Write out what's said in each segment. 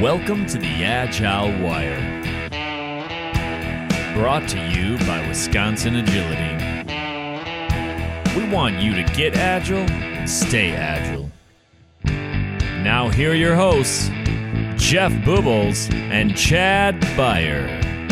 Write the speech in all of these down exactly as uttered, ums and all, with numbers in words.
Welcome to the Agile Wire. Brought to you by Wisconsin Agility. We want you to get agile and stay agile. Now here are your hosts, Jeff Bubbles and Chad Beyer.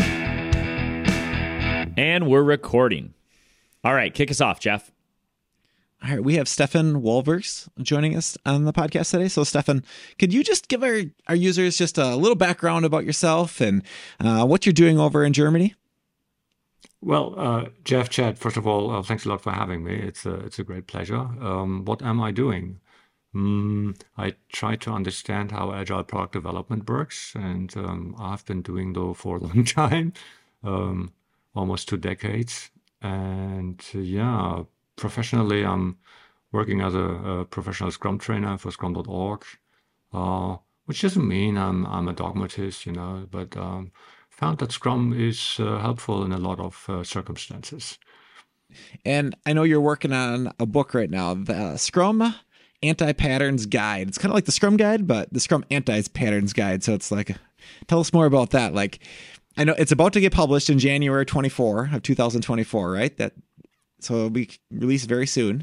And we're recording. All right, kick us off, Jeff. All right, we have Stefan Wolvers joining us on the podcast today. So, Stefan, could you just give our, our users just a little background about yourself and uh, what you're doing over in Germany? Well, uh, Jeff, Chad, first of all, uh, thanks a lot for having me. It's a, it's a great pleasure. Um, what am I doing? Mm, I try to understand how agile product development works, and um, I've been doing though for a long time, um, almost two decades. And uh, yeah, professionally, I'm working as a, a professional Scrum trainer for Scrum dot org, uh, which doesn't mean I'm I'm a dogmatist, you know, but um, found that Scrum is uh, helpful in a lot of uh, circumstances. And I know you're working on a book right now, the Scrum Anti-Patterns Guide. It's kind of like the Scrum Guide, but the Scrum Anti-Patterns Guide. So it's like, tell us more about that. Like, I know it's about to get published in January twenty-fourth of two thousand twenty-four, right? That So it'll be released very soon.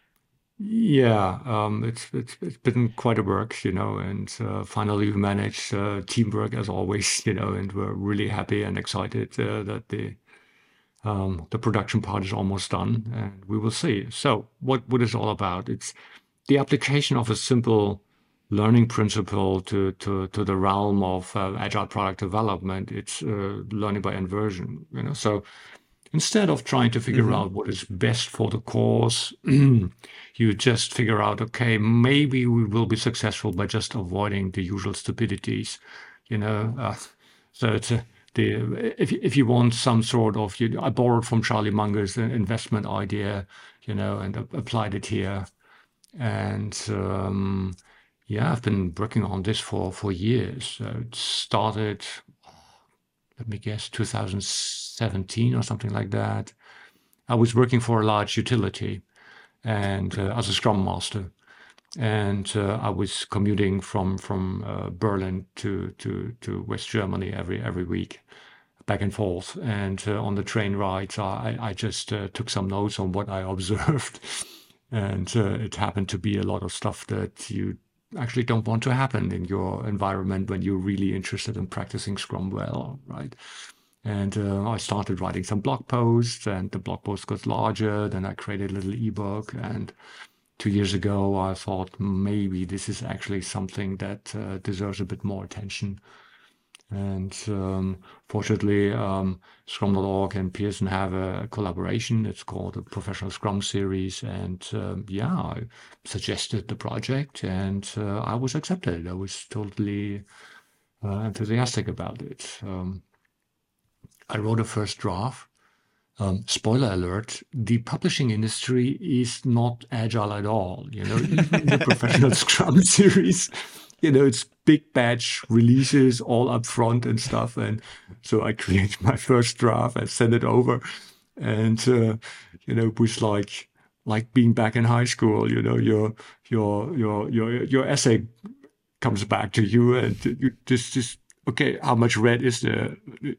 Yeah, um, it's, it's it's been quite a work, you know, and uh, finally we managed uh, teamwork as always, you know, and we're really happy and excited uh, that the um, the production part is almost done, and we will see. So what what is it all about? It's the application of a simple learning principle to to to the realm of uh, agile product development. It's uh, learning by inversion, you know, so. Instead of trying to figure mm-hmm. out what is best for the cause, you just figure out, okay, maybe we will be successful by just avoiding the usual stupidities, you know. Uh, so it's a, the if if you want some sort of, you, I borrowed from Charlie Munger's investment idea, you know, and uh, applied it here, and um, yeah, I've been working on this for for years. So it started. Let me guess, two thousand seventeen or something like that. I was working for a large utility and uh, as a Scrum Master. And uh, I was commuting from from uh, Berlin to, to, to West Germany every every week, back and forth. And uh, on the train rides, I, I just uh, took some notes on what I observed. And uh, it happened to be a lot of stuff that you actually don't want to happen in your environment when you're really interested in practicing Scrum well, right? And uh, I started writing some blog posts, and the blog post got larger. Then I created a little ebook, and two years ago I thought maybe this is actually something that uh, deserves a bit more attention. And um, fortunately, um, Scrum dot org and Pearson have a collaboration. It's called the Professional Scrum Series. And um, yeah, I suggested the project, and uh, I was accepted. I was totally uh, enthusiastic about it. Um, I wrote a first draft. Um, spoiler alert, the publishing industry is not agile at all. You know, even the Professional Scrum Series, you know, it's big batch releases all up front and stuff. And so I created my first draft and sent it over. And, uh, you know, it was like, like being back in high school, you know, your, your, your, your, your essay comes back to you, and you just, just, okay, how much red is there?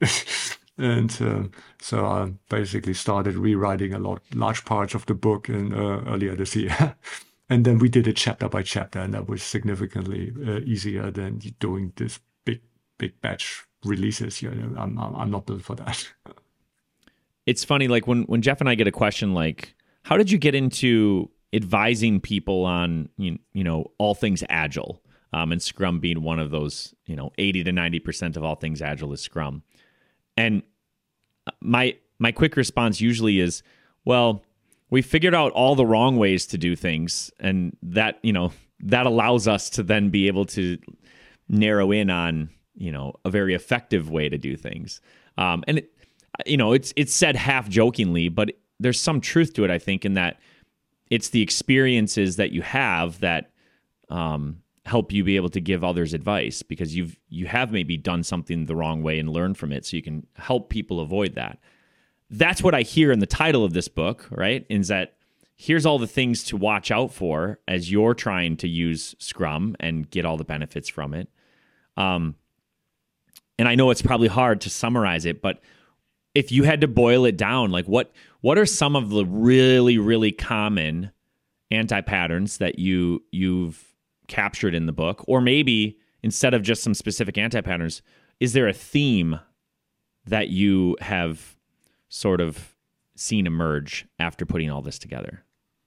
And uh, so I basically started rewriting a lot, large parts of the book in, uh, earlier this year. And then we did it chapter by chapter, and that was significantly uh, easier than doing this big, big batch releases. You know, I'm, I'm not built for that. It's funny, like when, when Jeff and I get a question like, how did you get into advising people on, you, you know, all things agile, um, and Scrum being one of those, you know, eighty to ninety percent of all things agile is Scrum. And my my quick response usually is, well, we figured out all the wrong ways to do things, and that, you know, that allows us to then be able to narrow in on, you know, a very effective way to do things. Um, and, it, you know, it's it's said half jokingly, but there's some truth to it, I think, in that it's the experiences that you have that um, help you be able to give others advice, because you've you have maybe done something the wrong way and learned from it, so you can help people avoid that. That's what I hear in the title of this book, right? Is that here's all the things to watch out for as you're trying to use Scrum and get all the benefits from it. Um, and I know it's probably hard to summarize it, but if you had to boil it down, like what what are some of the really, really common anti-patterns that you you've captured in the book? Or maybe instead of just some specific anti-patterns, is there a theme that you have sort of seen emerge after putting all this together?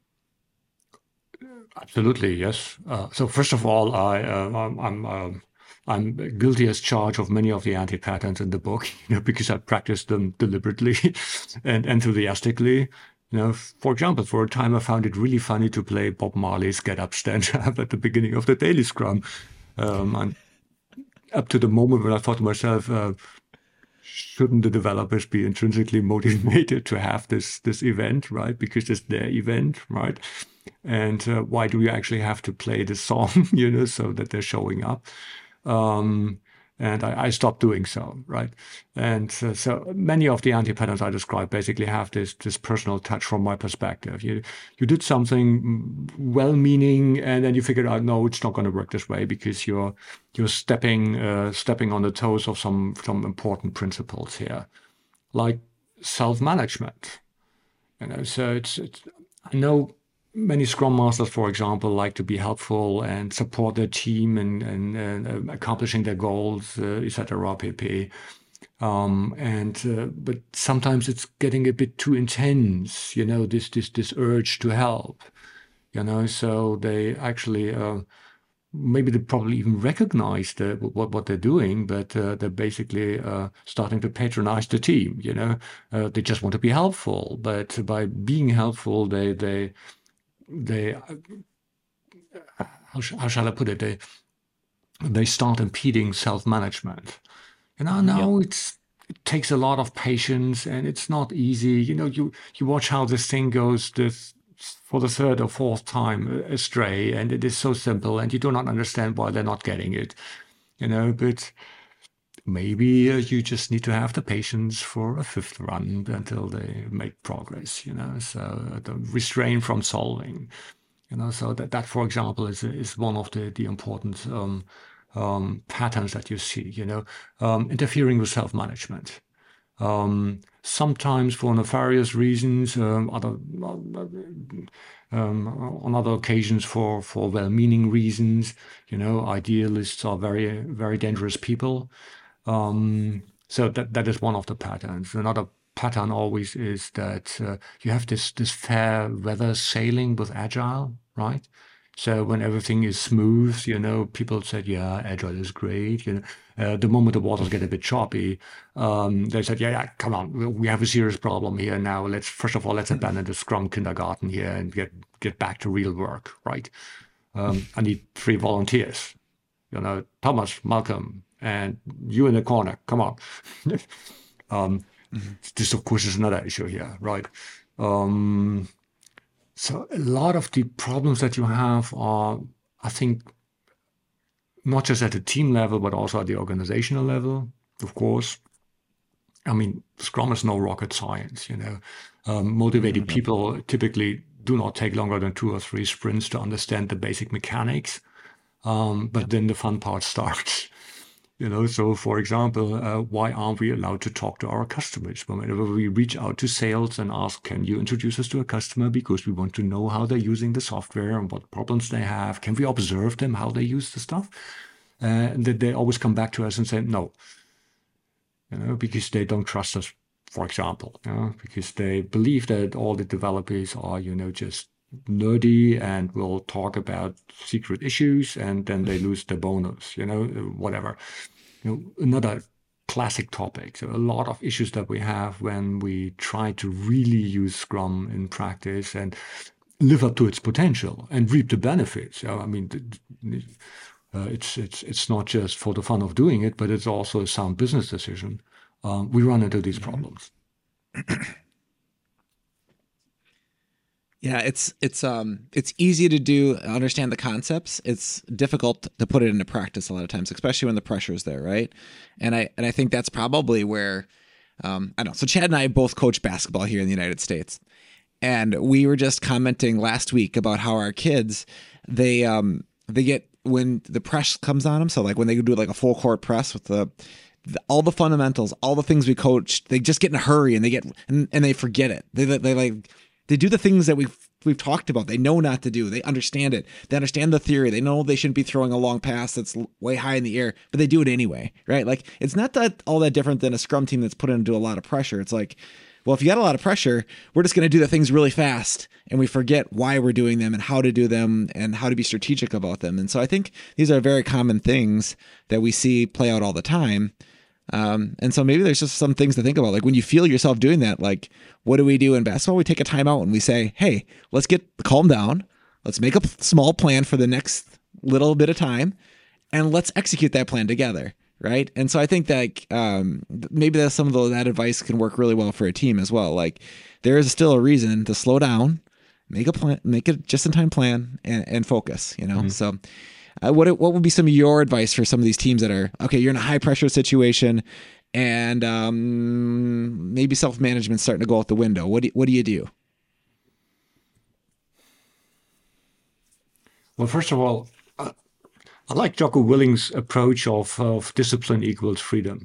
Absolutely, yes. Uh, so first of all, I uh, I'm I'm, uh, I'm guilty as charged of many of the anti-patterns in the book, you know, because I practiced them deliberately and enthusiastically. You know, for example, for a time I found it really funny to play Bob Marley's "Get Up, Stand Up" at the beginning of the daily scrum, um, and up to the moment when I thought to myself, uh, shouldn't the developers be intrinsically motivated to have this this event, right? Because it's their event, right? And uh, why do you actually have to play the song, you know, so that they're showing up? Um, and I, I stopped doing so, right? And uh, so many of the anti-patterns I described basically have this this personal touch from my perspective. You you did something well-meaning, and then you figured out, no, it's not going to work this way because you're you're stepping uh, stepping on the toes of some some important principles here, like self-management. You know, so it's, it's I know. Many Scrum Masters, for example, like to be helpful and support their team and, and, and uh, accomplishing their goals, uh, et cetera, pp. Um, and uh, but sometimes it's getting a bit too intense, you know, this this this urge to help, you know. So they actually uh, maybe they probably even recognize the, what what they're doing, but uh, they're basically uh, starting to patronize the team. You know, uh, they just want to be helpful, but by being helpful, they they they how, sh- how shall I put it? They they start impeding self-management. You know, now yep. it's it takes a lot of patience and it's not easy. You know, you you watch how this thing goes this for the third or fourth time astray, and it is so simple, and you do not understand why they're not getting it. You know, but maybe uh, you just need to have the patience for a fifth run until they make progress, you know, so uh, the restrain from solving, you know, so that, that for example, is is one of the, the important um, um, patterns that you see, you know, um, interfering with self-management. Um, sometimes for nefarious reasons, um, other um, on other occasions for, for well-meaning reasons, you know, idealists are very, very dangerous people. Um, so that that is one of the patterns. Another pattern always is that uh, you have this this fair weather sailing with Agile, right? So when everything is smooth, you know, people said, yeah, Agile is great. You know, uh, the moment the waters get a bit choppy, um, they said, yeah, yeah, come on, we have a serious problem here now. Let's first of all let's abandon the Scrum kindergarten here and get get back to real work, right? Um, I need three volunteers. You know, Thomas, Malcolm, and you in the corner, come on. um, mm-hmm. This, of course, is another issue here, right? Um, so a lot of the problems that you have are, I think, not just at the team level, but also at the organizational level, of course. I mean, Scrum is no rocket science, you know. Um, motivated mm-hmm. people typically do not take longer than two or three sprints to understand the basic mechanics. Um, but then the fun part starts. You know, so for example, uh, why aren't we allowed to talk to our customers? Whenever we reach out to sales and ask, can you introduce us to a customer? Because we want to know how they're using the software and what problems they have. Can we observe them, how they use the stuff? Uh, and then they always come back to us and say, no, you know, because they don't trust us, for example, you know, because they believe that all the developers are, you know, just nerdy and will talk about secret issues, and then they lose their bonus, you know, whatever. You know, another classic topic. So a lot of issues that we have when we try to really use Scrum in practice and live up to its potential and reap the benefits. So, I mean, uh, it's it's it's not just for the fun of doing it, but it's also a sound business decision. Um, we run into these problems. Yeah, it's it's um it's easy to do understand the concepts. It's difficult to put it into practice a lot of times, especially when the pressure is there, right? And I and I think that's probably where um I don't know. So Chad and I both coach basketball here in the United States, and we were just commenting last week about how our kids they um they get when the press comes on them. So like when they do like a full court press with the, the all the fundamentals, all the things we coached, they just get in a hurry and they get and, and they forget it. They they like they do the things that we've we've talked about. They know not to do. They understand it. They understand the theory. They know they shouldn't be throwing a long pass that's way high in the air, but they do it anyway, right? Like it's not that all that different than a scrum team that's put into a lot of pressure. It's like, well, if you got a lot of pressure, we're just going to do the things really fast and we forget why we're doing them and how to do them and how to be strategic about them. And so I think these are very common things that we see play out all the time. Um, and so maybe there's just some things to think about. Like when you feel yourself doing that, like what do we do in basketball? We take a timeout and we say, hey, let's get calm down. Let's make a small plan for the next little bit of time and let's execute that plan together. Right. And so I think that um, maybe that's some of the, that advice can work really well for a team as well. Like there is still a reason to slow down, make a plan, make a just in time plan and, and focus, you know? Mm-hmm. So uh, what, what would be some of your advice for some of these teams that are, okay, you're in a high pressure situation and um, maybe self-management's starting to go out the window. What do, what do you do? Well, first of all, uh, I like Jocko Willink's approach of, of discipline equals freedom.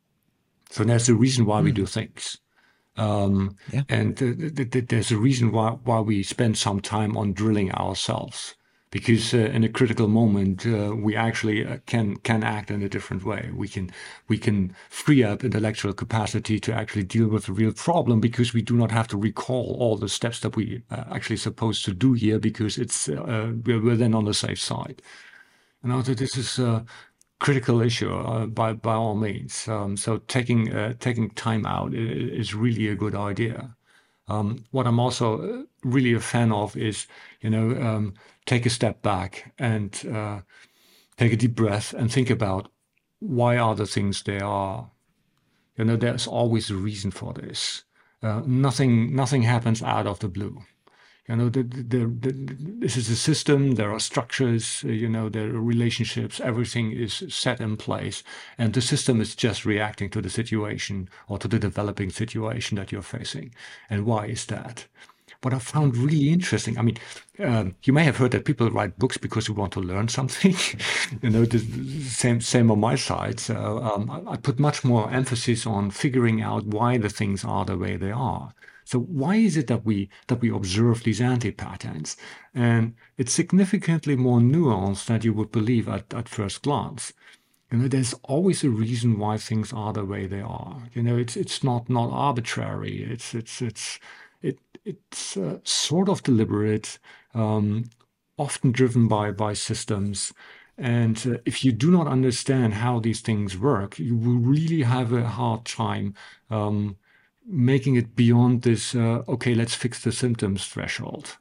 So there's a reason why mm. we do things. Um, yeah. And uh, th- th- there's a reason why, why we spend some time on drilling ourselves. Because uh, in a critical moment, uh, we actually uh, can can act in a different way. We can we can free up intellectual capacity to actually deal with the real problem because we do not have to recall all the steps that we uh, actually supposed to do here because it's uh, we're, we're then on the safe side. And also this is a critical issue uh, by by all means. Um, so taking uh, taking time out is really a good idea. Um, what I'm also really a fan of is, you know, um, take a step back and uh, take a deep breath and think about why are the things they are. You know, there's always a reason for this. Uh, nothing, nothing happens out of the blue. You know, the, the, the, this is a system, there are structures, uh, you know, there are relationships, everything is set in place. And the system is just reacting to the situation or to the developing situation that you're facing. And why is that? What I found really interesting, I mean, um, you may have heard that people write books because we want to learn something. you know, the same same on my side. So um, I put much more emphasis on figuring out why the things are the way they are. So why is it that we that we observe these anti-patterns? And it's significantly more nuanced than you would believe at, at first glance. You know, there's always a reason why things are the way they are. You know, it's it's not not arbitrary. It's it's it's it it's uh, sort of deliberate, um, often driven by by systems. And uh, if you do not understand how these things work, you will really have a hard time um, making it beyond this, uh, okay, let's fix the symptoms threshold.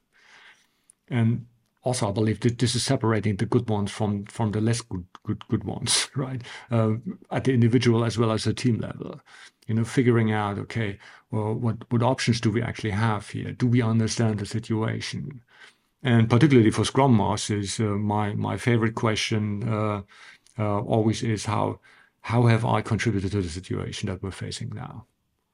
And also, I believe that this is separating the good ones from, from the less good good good ones, right? Uh, at the individual as well as the team level. You know, figuring out, okay, well, what, what options do we actually have here? Do we understand the situation? And particularly for Scrum Masters, uh, my my favorite question uh, uh, always is how how have I contributed to the situation that we're facing now?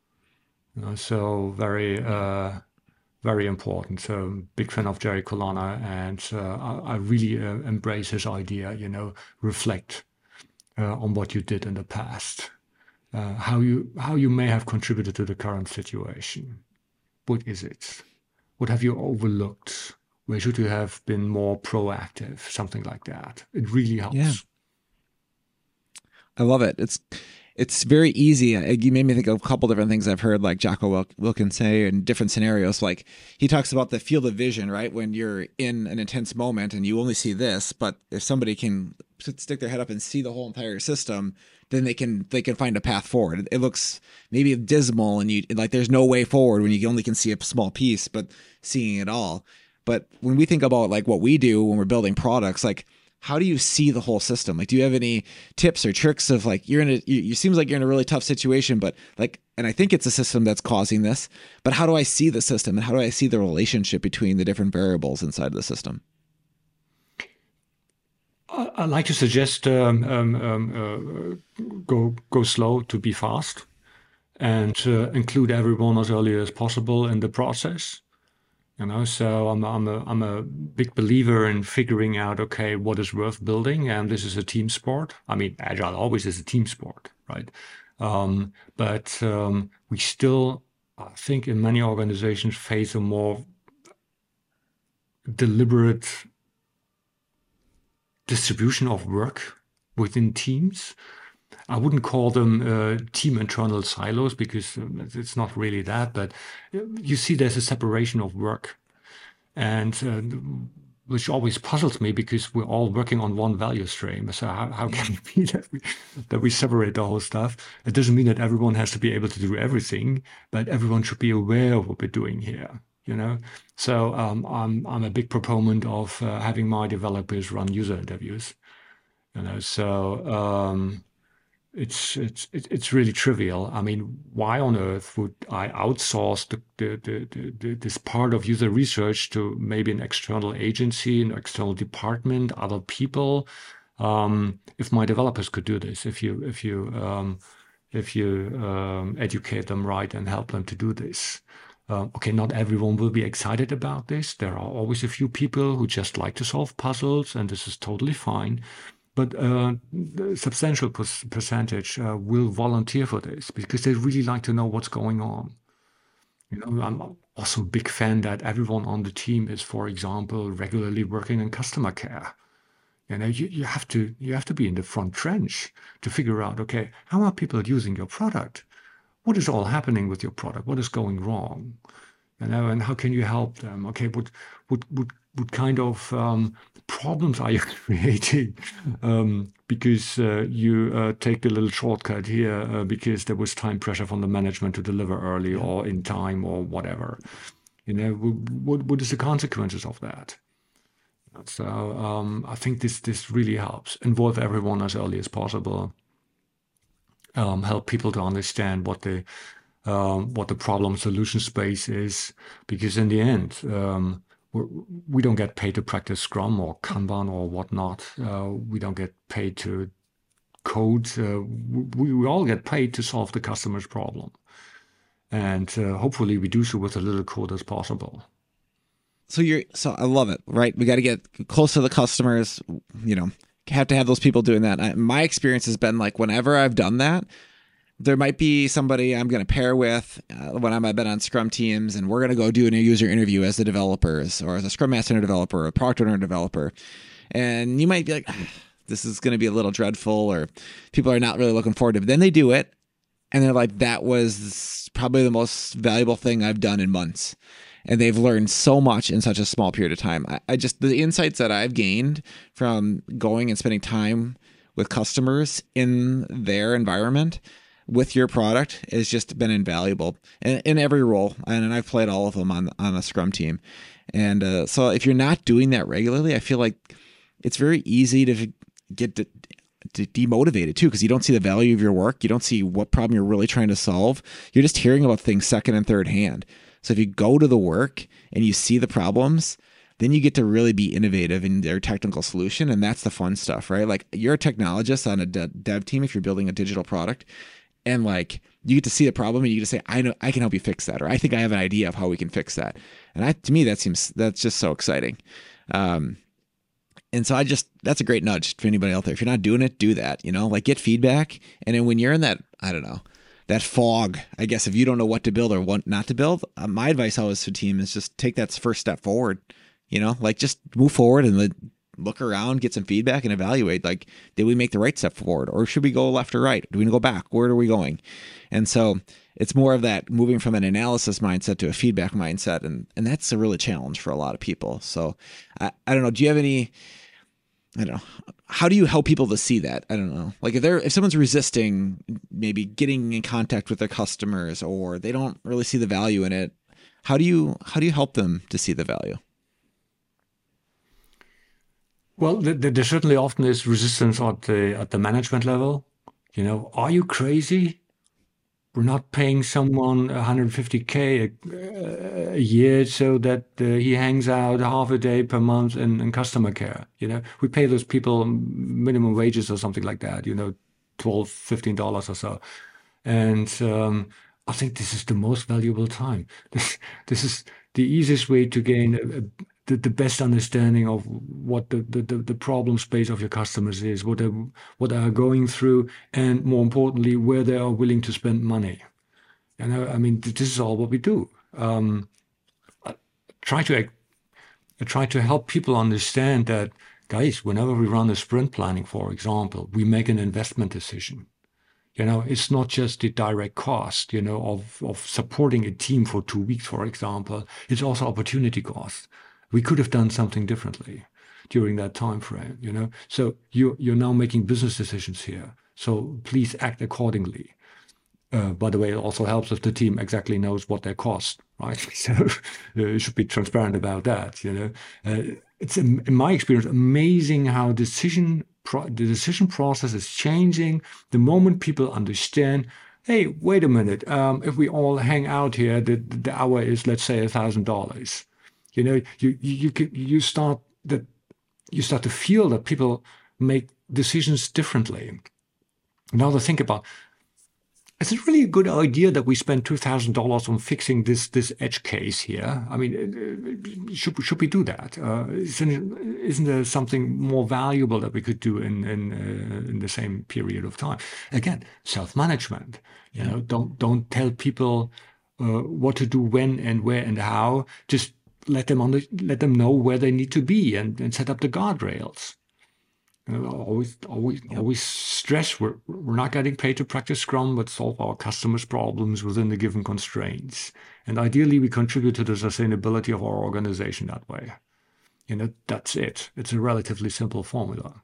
You know, so very, uh, very important. So big fan of Jerry Colonna, and uh, I, I really uh, embrace his idea. You know, reflect uh, on what you did in the past, uh, how you how you may have contributed to the current situation. What is it? What have you overlooked? Where should you have been more proactive? Something like that. It really helps. Yeah. I love it. It's. It's very easy. You made me think of a couple different things I've heard, like Jocko Willink say in different scenarios. Like he talks about the field of vision, right? When you're in an intense moment and you only see this, but if somebody can stick their head up and see the whole entire system, then they can they can find a path forward. It looks maybe dismal and you like there's no way forward when you only can see a small piece, but seeing it all. But when we think about like what we do when we're building products, like how do you see the whole system? Like, do you have any tips or tricks of like, you're in a, you, you seems like you're in a really tough situation, but like, and I think it's a system that's causing this, but how do I see the system and how do I see the relationship between the different variables inside of the system? I like to suggest um, um, um, uh, go go slow to be fast, and uh, include everyone as early as possible in the process. You know, so I'm I'm a I'm a big believer in figuring out, okay, what is worth building, and this is a team sport. I mean, agile always is a team sport, right? Um, but um, we still, I think, in many organizations face a more deliberate distribution of work within teams. I wouldn't call them uh, team internal silos because um, it's not really that, but uh, you see there's a separation of work, and uh, which always puzzles me because we're all working on one value stream. So how, how can it be that we, that we separate the whole stuff? It doesn't mean that everyone has to be able to do everything, but everyone should be aware of what we're doing here. You know, so um, I'm I'm a big proponent of uh, having my developers run user interviews. You know, so. Um, It's it's it's really trivial. I mean, why on earth would I outsource the, the, the, the, this part of user research to maybe an external agency, an external department, other people? Um, if my developers could do this, if you if you um, if you um, educate them right and help them to do this. Uh, okay, not everyone will be excited about this. There are always a few people who just like to solve puzzles, and this is totally fine. But uh, a substantial percentage uh, will volunteer for this because they really like to know what's going on. You know, I'm also a big fan that everyone on the team is, for example, regularly working in customer care. You know, you, you have to you have to be in the front trench to figure out, okay, how are people using your product? What is all happening with your product? What is going wrong? You know, and how can you help them? Okay, what what what what kind of um, problems are you creating um, because uh, you uh, take the little shortcut here uh, because there was time pressure from the management to deliver early or in time or whatever. You know, what what is the consequences of that? So um, I think this this really helps. Involve everyone as early as possible. Um, help people to understand what the um, what the problem solution space is, because in the end, um, we're, we don't get paid to practice Scrum or Kanban or whatnot. Uh, we don't get paid to code. Uh, we, we all get paid to solve the customer's problem, and uh, hopefully we do so with as little code as possible. So you're so I love it, right? We got to get close to the customers. You know, have to have those people doing that. I, my experience has been like whenever I've done that, there might be somebody I'm going to pair with uh, when I'm, I've been on Scrum teams, and we're going to go do a user interview as the developers or as a Scrum Master and a developer or a product owner and developer. And you might be like, ah, this is going to be a little dreadful, or people are not really looking forward to it. But then they do it, and they're like, that was probably the most valuable thing I've done in months. And they've learned so much in such a small period of time. I, I just, the insights that I've gained from going and spending time with customers in their environment with your product has just been invaluable in, in every role. And I've played all of them on, on a Scrum team. And uh, so if you're not doing that regularly, I feel like it's very easy to get de- de- demotivated too, because you don't see the value of your work. You don't see what problem you're really trying to solve. You're just hearing about things second and third hand. So if you go to the work and you see the problems, then you get to really be innovative in their technical solution. And that's the fun stuff, right? Like you're a technologist on a de- dev team if you're building a digital product, and like you get to see the problem and you get to say, I know I can help you fix that, or I think I have an idea of how we can fix that. And I, to me, that seems, that's just so exciting. Um, and so I just, that's a great nudge for anybody out there. If you're not doing it, do that, you know, like get feedback. And then when you're in that, I don't know, that fog, I guess, if you don't know what to build or what not to build, uh, my advice always to team is just take that first step forward, you know, like just move forward and let, look around, get some feedback and evaluate, like, did we make the right step forward, or should we go left or right? Do we go back? Where are we going? And so it's more of that moving from an analysis mindset to a feedback mindset. And, and that's a really challenge for a lot of people. So I, I don't know. Do you have any, I don't know. How do you help people to see that? I don't know. Like if they're, if someone's resisting maybe getting in contact with their customers, or they don't really see the value in it, how do you, how do you help them to see the value? Well, there certainly often is resistance at the at the management level. You know, are you crazy? We're not paying someone one hundred fifty K a, a year so that uh, he hangs out half a day per month in, in customer care. You know, we pay those people minimum wages or something like that, you know, twelve, fifteen dollars or so. And um, I think this is the most valuable time. This, this is the easiest way to gain a, a, the, the best understanding of what the, the, the, the problem space of your customers is, what they what they are going through, and more importantly, where they are willing to spend money. You know, I mean, this is all what we do. Um, I try to I try to help people understand that, guys, whenever we run a sprint planning, for example, we make an investment decision. You know, it's not just the direct cost, you know, of, of supporting a team for two weeks, for example. It's also opportunity cost. We could have done something differently during that time frame, you know. So you, you're now making business decisions here. So please act accordingly. Uh, by the way, it also helps if the team exactly knows what they cost, right? So uh, you should be transparent about that, you know. Uh, it's, in my experience, amazing how decision Pro- the decision process is changing the moment people understand, hey, wait a minute, um, if we all hang out here, the, the hour is, let's say, a thousand dollars. You know, you you you, you start that you start to feel that people make decisions differently. Now to think about, is it really a good idea that we spend two thousand dollars on fixing this this edge case here? I mean, should should we do that? Uh, isn't, isn't there something more valuable that we could do in in, uh, in the same period of time? Again, self-management. You know, don't don't tell people uh, what to do when and where and how. Just let them on the, let them know where they need to be and, and set up the guardrails. You know, always, always, yep. always stress we're we're not getting paid to practice Scrum, but solve our customers' problems within the given constraints. And ideally, we contribute to the sustainability of our organization that way. You know, that's it. It's a relatively simple formula.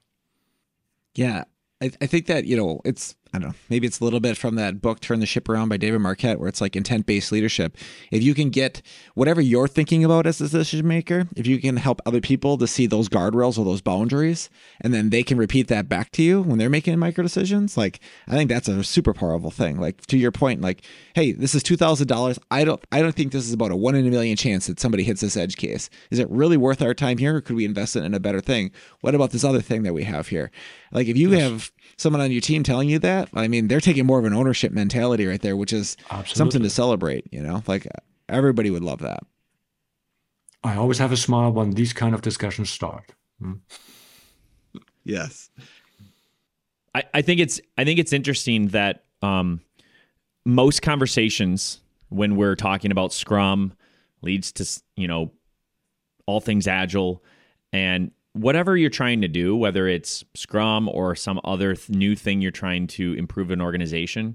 Yeah, I, I think that, you know, it's, I don't know, maybe it's a little bit from that book, Turn the Ship Around by David Marquette, where it's like intent-based leadership. If you can get whatever you're thinking about as a decision maker, if you can help other people to see those guardrails or those boundaries, and then they can repeat that back to you when they're making micro decisions, like, I think that's a super powerful thing. Like, to your point, like, hey, this is two thousand dollars. I don't, I don't think this is about a one in a million chance that somebody hits this edge case. Is it really worth our time here, or could we invest it in a better thing? What about this other thing that we have here? Like, if you yes. have someone on your team telling you that, I mean, they're taking more of an ownership mentality right there, which is Absolutely. Something to celebrate, you know, like everybody would love that. I always have a smile when these kind of discussions start. Hmm. Yes. I, I think it's, I think it's interesting that um, most conversations when we're talking about Scrum leads to, you know, all things Agile, and whatever you're trying to do, whether it's Scrum or some other th- new thing you're trying to improve an organization,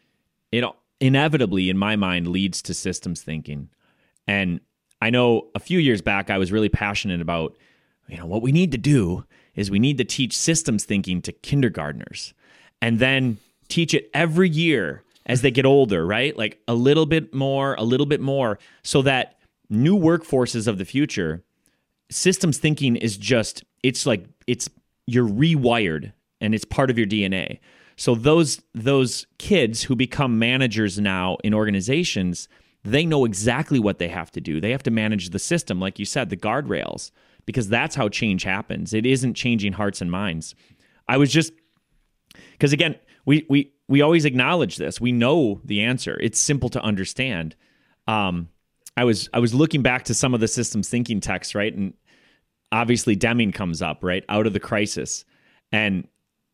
it inevitably, in my mind, leads to systems thinking. And I know a few years back, I was really passionate about, you know, what we need to do is we need to teach systems thinking to kindergartners and then teach it every year as they get older, right? Like a little bit more, a little bit more, so that new workforces of the future, systems thinking is just, it's like, it's, you're rewired and it's part of your D N A. So those, those kids who become managers now in organizations, they know exactly what they have to do. They have to manage the system, like you said, the guardrails, because that's how change happens. It isn't changing hearts and minds. I was just, because again, we, we, we always acknowledge this. We know the answer. It's simple to understand. Um, I was I was looking back to some of the systems thinking texts, right? And obviously Deming comes up, right? Out of the Crisis. And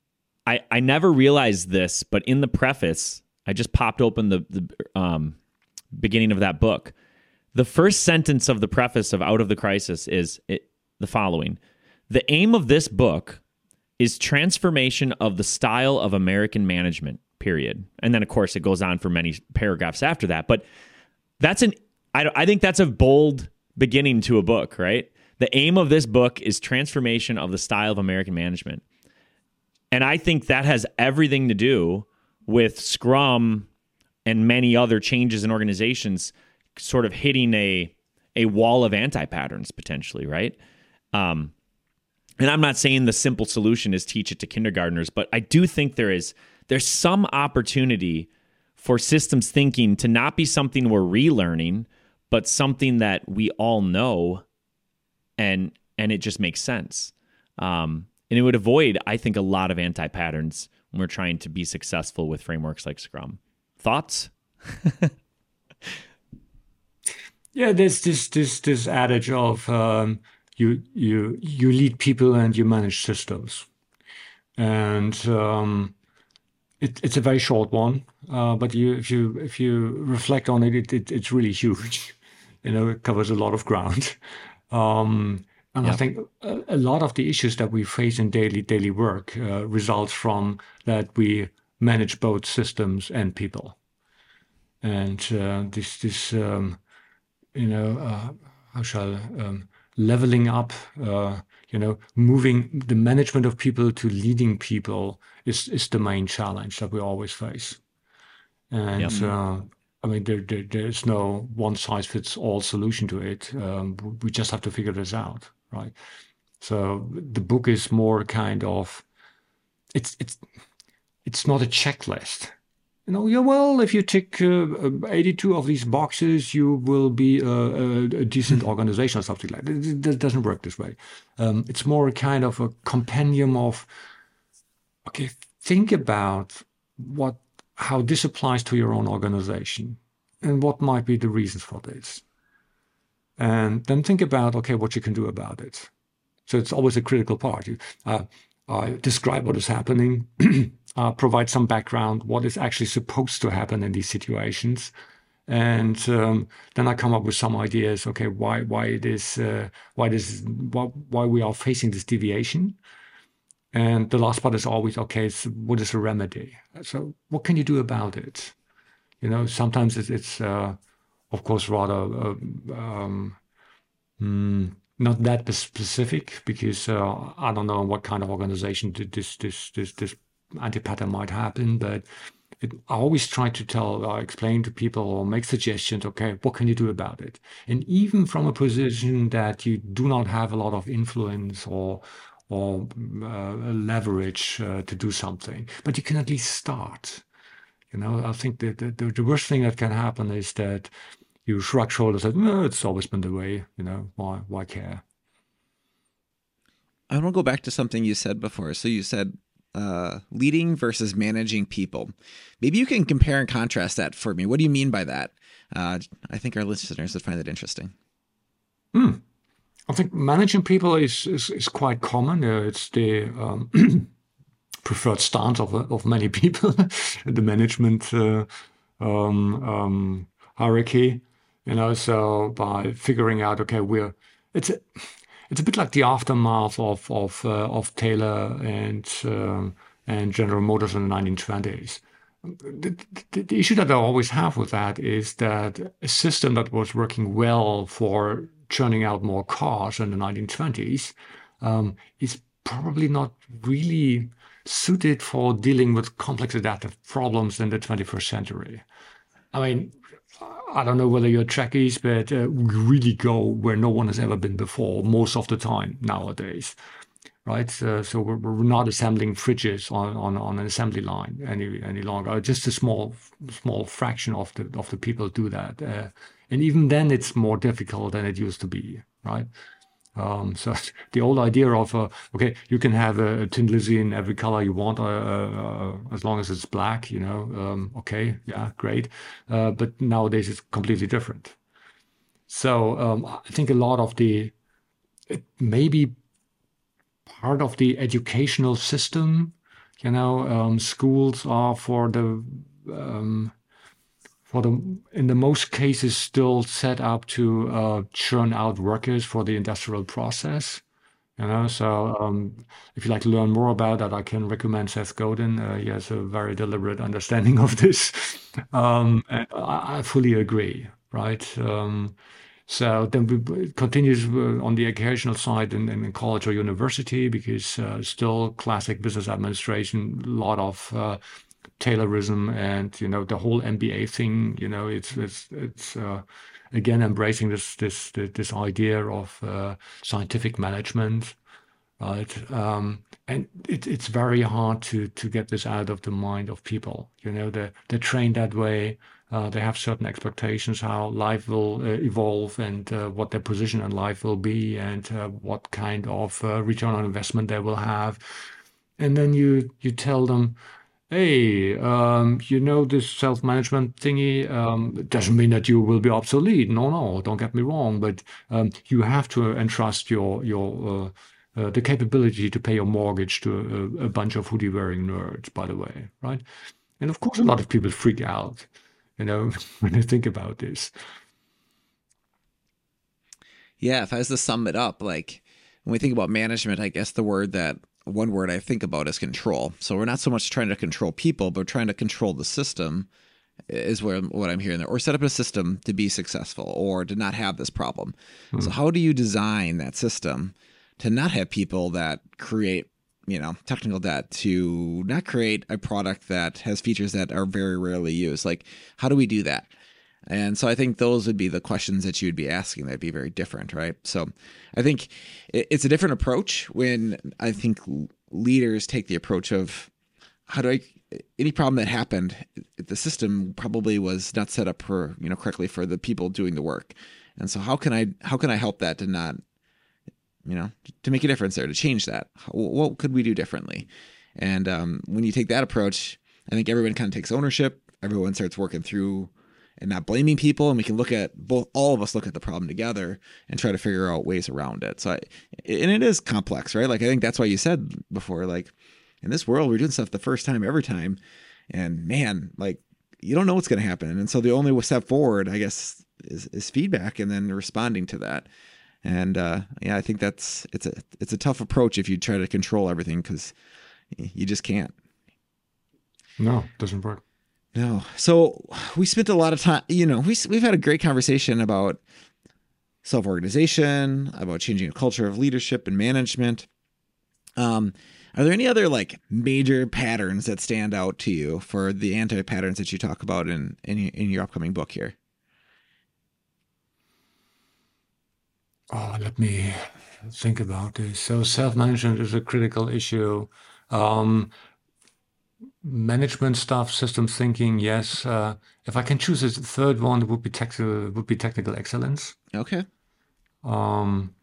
I I never realized this, but in the preface, I just popped open the, the um, beginning of that book. The first sentence of the preface of Out of the Crisis is it, the following. The aim of this book is transformation of the style of American management, period. And then, of course, it goes on for many paragraphs after that. But that's an I, I think that's a bold beginning to a book, right? The aim of this book is transformation of the style of American management. And I think that has everything to do with Scrum and many other changes in organizations sort of hitting a a wall of anti-patterns potentially, right? Um, and I'm not saying the simple solution is teach it to kindergartners, but I do think there is there's some opportunity for systems thinking to not be something we're relearning, but something that we all know, and and it just makes sense. Um, and it would avoid, I think, a lot of anti-patterns when we're trying to be successful with frameworks like Scrum. Thoughts? Yeah, there's this this this adage of um, you you you lead people and you manage systems, and um, it, it's a very short one. Uh, but you if you if you reflect on it, it, it it's really huge. You know, it covers a lot of ground. Um, and I Yep. think a, a lot of the issues that we face in daily daily work uh, results from that we manage both systems and people. And uh, this this um, you know, uh, how shall um, leveling up, uh, you know, moving the management of people to leading people is is the main challenge that we always face. And Yep. Mm. uh, I mean, there, there there's no one size fits all solution to it. Um, we just have to figure this out, right? So the book is more kind of it's it's it's not a checklist. You know, yeah, well, if you tick uh, eighty-two of these boxes, you will be a, a, a decent organization or something like that. It, it doesn't work this way. Um, it's more a kind of a compendium of, okay, think about what, how this applies to your own organization and what might be the reasons for this. And then think about, okay, what you can do about it. So it's always a critical part. You uh, uh, describe what is happening, uh, provide some background, what is actually supposed to happen in these situations, and um, then I come up with some ideas. Okay, why why it is uh, why this why, why we are facing this deviation, and the last part is always okay. So what is the remedy? So what can you do about it? You know, sometimes it's, it's uh, of course rather. Uh, um, mm, not that specific because uh, I don't know what kind of organization this this this this anti-pattern might happen, but it, I always try to tell, uh, explain to people or make suggestions. Okay, what can you do about it? And even from a position that you do not have a lot of influence or or uh, leverage uh, to do something, but you can at least start. You know, I think that the, the, the worst thing that can happen is that you shrug shoulders and no, it's always been the way, you know, why why care? I want to go back to something you said before. So you said uh, leading versus managing people. Maybe you can compare and contrast that for me. What do you mean by that? Uh, I think our listeners would find it interesting. Hmm. I think managing people is is, is quite common. Uh, it's the um, preferred stance of of many people, the management uh, um, um, hierarchy. You know, so by figuring out, okay, we're it's a, it's a bit like the aftermath of of uh, of Taylor and um, and General Motors in the nineteen twenties. The, the, the issue that I always have with that is that a system that was working well for churning out more cars in the nineteen twenties um, is probably not really suited for dealing with complex adaptive problems in the twenty-first century. I mean, I don't know whether you're Trekkies, but uh, we really go where no one has ever been before most of the time nowadays, right? Uh, so we're, we're not assembling fridges on, on, on an assembly line any any longer. Just a small small fraction of the of the people do that, uh, and even then it's more difficult than it used to be, right? Um, so the old idea of uh, okay, you can have a, a Tin Lizzy in every color you want, uh, uh, as long as it's black, you know. Um, okay, yeah, great. Uh, but nowadays it's completely different. So um, I think a lot of the it maybe part of the educational system, you know, um, schools are for the um, for the in the most cases still set up to uh, churn out workers for the industrial process. You know, so um, if you'd like to learn more about that, I can recommend Seth Godin. Uh, he has a very deliberate understanding of this. Um, and I, I fully agree, right? Um, so then we, it continues uh, on the occasional side in, in college or university because uh, still classic business administration, a lot of uh, Taylorism and you know the whole M B A thing. You know, it's it's it's uh, again embracing this this this idea of uh, scientific management, right? Um, and it, it's very hard to to get this out of the mind of people. You know, they're they're trained that way. Uh, they have certain expectations how life will uh, evolve and uh, what their position in life will be and uh, what kind of uh, return on investment they will have. And then you you tell them hey, um, you know this self-management thingy, um, it doesn't mean that you will be obsolete. No, no, don't get me wrong, but um, you have to entrust your your uh, uh, the capability to pay your mortgage to a, a bunch of hoodie-wearing nerds, by the way, right? And of course, a lot of people freak out, you know, when they think about this. Yeah, if I was to sum it up, like when we think about management, I guess the word that one word I think about is control. So we're not so much trying to control people, but trying to control the system is where what I'm hearing there, or set up a system to be successful or to not have this problem. So how do you design that system to not have people that create, you know, technical debt, to not create a product that has features that are very rarely used? Like, how do we do that? And so I think those would be the questions that you would be asking. That'd be very different, right? So I think it's a different approach when I think leaders take the approach of how do I, any problem that happened, the system probably was not set up for, you know, correctly for the people doing the work. And so how can I, how can I help that to not, you know, to make a difference there, to change that? What could we do differently? And um, when you take that approach, I think everyone kind of takes ownership. Everyone starts working through and not blaming people, and we can look at both, all of us look at the problem together and try to figure out ways around it. So, I, and it is complex, right? Like, I think that's why you said before, like, in this world, we're doing stuff the first time, every time. And man, like, you don't know what's going to happen. And so the only step forward, I guess, is, is feedback and then responding to that. And uh, yeah, I think that's, it's a, it's a tough approach if you try to control everything, because you just can't. No, it doesn't work. No. So we spent a lot of time, you know, we, we've had a great conversation about self-organization, about changing a culture of leadership and management. Um, are there any other like major patterns that stand out to you for the anti-patterns that you talk about in, in, in your upcoming book here? Oh, let me think about this. So self-management is a critical issue. Um, Management stuff, system thinking, yes. Uh, if I can choose a third one, it would be tech, uh, would be technical excellence. Okay. Um,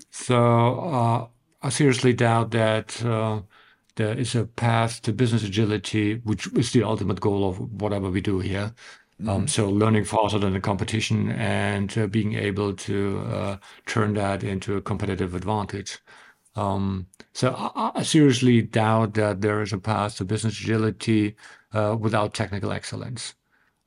so uh, I seriously doubt that uh, there is a path to business agility, which is the ultimate goal of whatever we do here. Mm-hmm. Um, so learning faster than the competition and uh, being able to uh, turn that into a competitive advantage. Um, so I, I seriously doubt that there is a path to business agility uh, without technical excellence.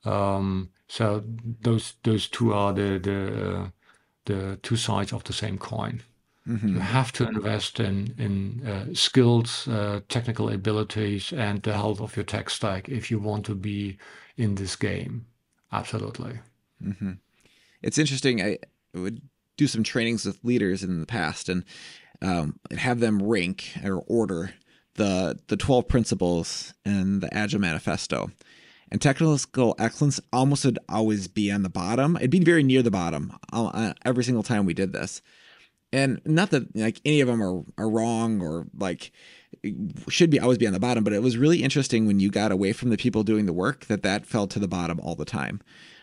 Um, so those those two are the the the two sides of the same coin. Mm-hmm. You have to invest in in uh, skills, uh, technical abilities, and the health of your tech stack if you want to be in this game. Absolutely. Mm-hmm. It's interesting. I would do some trainings with leaders in the past, and Um, and have them rank or order the the twelve principles in the Agile Manifesto. And technical excellence almost would always be on the bottom. It'd be very near the bottom uh, every single time we did this. And not that like any of them are, are wrong or like should be always be on the bottom, but it was really interesting when you got away from the people doing the work that that fell to the bottom all the time,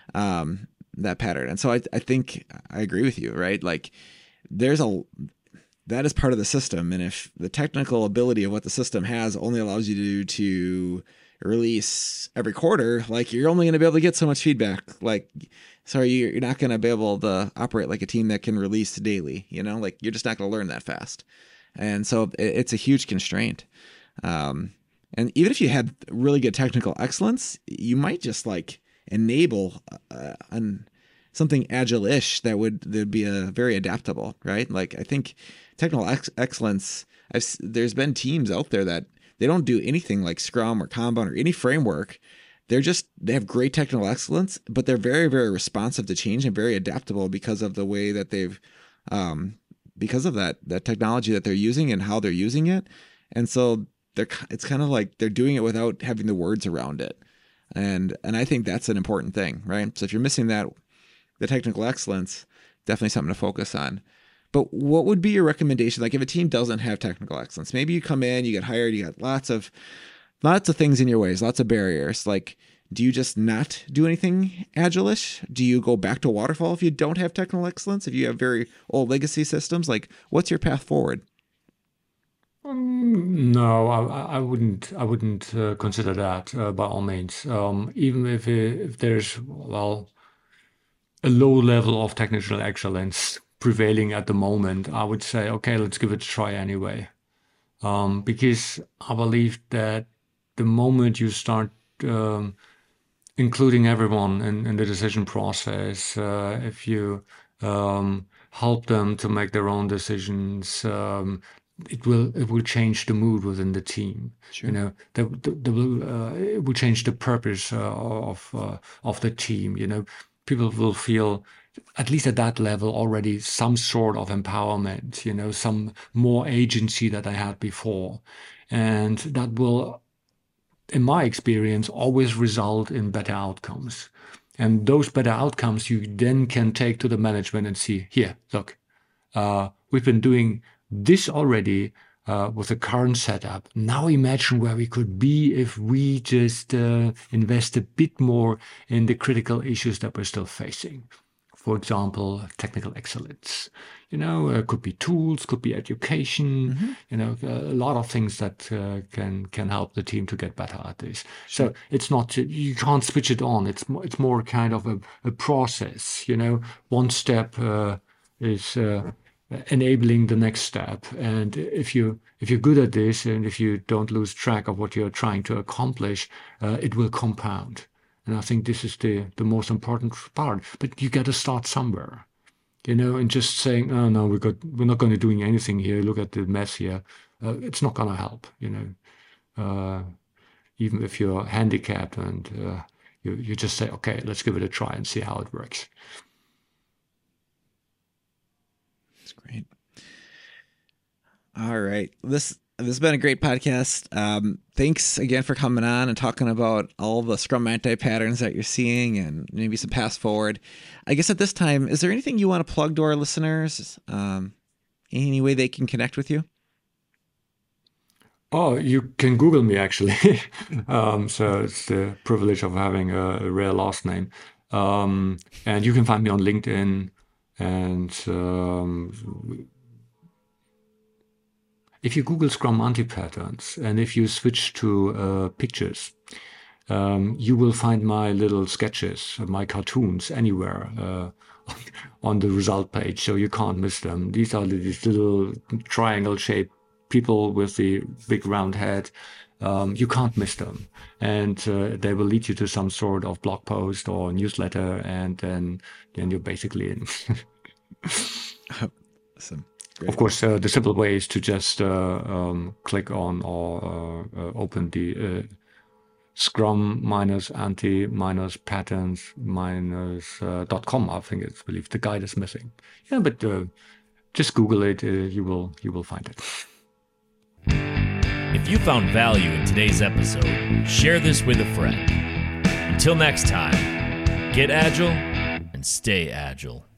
um, that pattern. And so I, I think I agree with you, right? Like there's a... that is part of the system. And if the technical ability of what the system has only allows you to, to release every quarter, like you're only going to be able to get so much feedback. Like, sorry, you're not going to be able to operate like a team that can release daily, you know, like you're just not going to learn that fast. And so it's a huge constraint. Um, and even if you had really good technical excellence, you might just like enable uh, an, something agile-ish that would, that'd be a very adaptable, right? Like I think technical ex- excellence, I've, there's been teams out there that they don't do anything like Scrum or Kanban or any framework. They're just, they have great technical excellence, but they're very, very responsive to change and very adaptable because of the way that they've, um, because of that, that technology that they're using and how they're using it. And so they're, it's kind of like they're doing it without having the words around it. And, and I think that's an important thing, right? So if you're missing that, the technical excellence, definitely something to focus on. But what would be your recommendation? Like if a team doesn't have technical excellence, maybe you come in, you get hired, you got lots of, lots of things in your ways, lots of barriers. Like, do you just not do anything agile-ish? Do you go back to waterfall if you don't have technical excellence? If you have very old legacy systems, like what's your path forward? Um, no, I, I wouldn't. I wouldn't uh, consider that uh, by all means. Um, even if it, if there's well a low level of technical excellence prevailing at the moment, I would say, okay, let's give it a try anyway. Um, because I believe that the moment you start um, including everyone in, in the decision process, uh, if you um, help them to make their own decisions, um, it will it will change the mood within the team. Sure. You know, the, the, the will, uh, it will change the purpose uh, of uh, of the team. You know, people will feel, at least at that level, already some sort of empowerment. You know, some more agency that I had before, and that will, in my experience, always result in better outcomes. And those better outcomes you then can take to the management and see, here, look, uh, we've been doing this already uh, with the current setup. Now imagine where we could be if we just uh, invest a bit more in the critical issues that we're still facing. For example, technical excellence. You know, uh, could be tools, could be education. Mm-hmm. You know, a lot of things that uh, can can help the team to get better at this. Sure. So it's not, you can't switch it on. It's more, it's more kind of a, a process. You know, one step uh, is uh, enabling the next step, and if you if you're good at this, and if you don't lose track of what you're trying to accomplish, uh, it will compound. And I think this is the, the most important part. But you got to start somewhere, you know, and just saying, oh, no, we got, we're not going to doing anything here. Look at the mess here. Uh, it's not going to help, you know, uh, even if you're handicapped and uh, you, you just say, okay, let's give it a try and see how it works. That's great. All right. This This has been a great podcast. Um, thanks again for coming on and talking about all the Scrum anti-patterns that you're seeing and maybe some paths forward. I guess at this time, is there anything you want to plug to our listeners? Um, any way they can connect with you? Oh, you can Google me, actually. um, so it's the privilege of having a, a rare last name. Um, and you can find me on LinkedIn and... Um, If you Google Scrum anti-patterns and if you switch to uh, pictures, um, you will find my little sketches, my cartoons anywhere uh, on the result page, so you can't miss them. These are these little triangle-shaped people with the big round head. Um, you can't miss them, and uh, they will lead you to some sort of blog post or newsletter, and then then you're basically in. Awesome. Great. Of course, uh, the simple way is to just uh, um, click on or uh, uh, open the uh, Scrum minus anti minus patterns minus uh, dot com. I think it's I believe the guide is missing. Yeah, but uh, just Google it. Uh, you will you will find it. If you found value in today's episode, share this with a friend. Until next time, get agile and stay agile.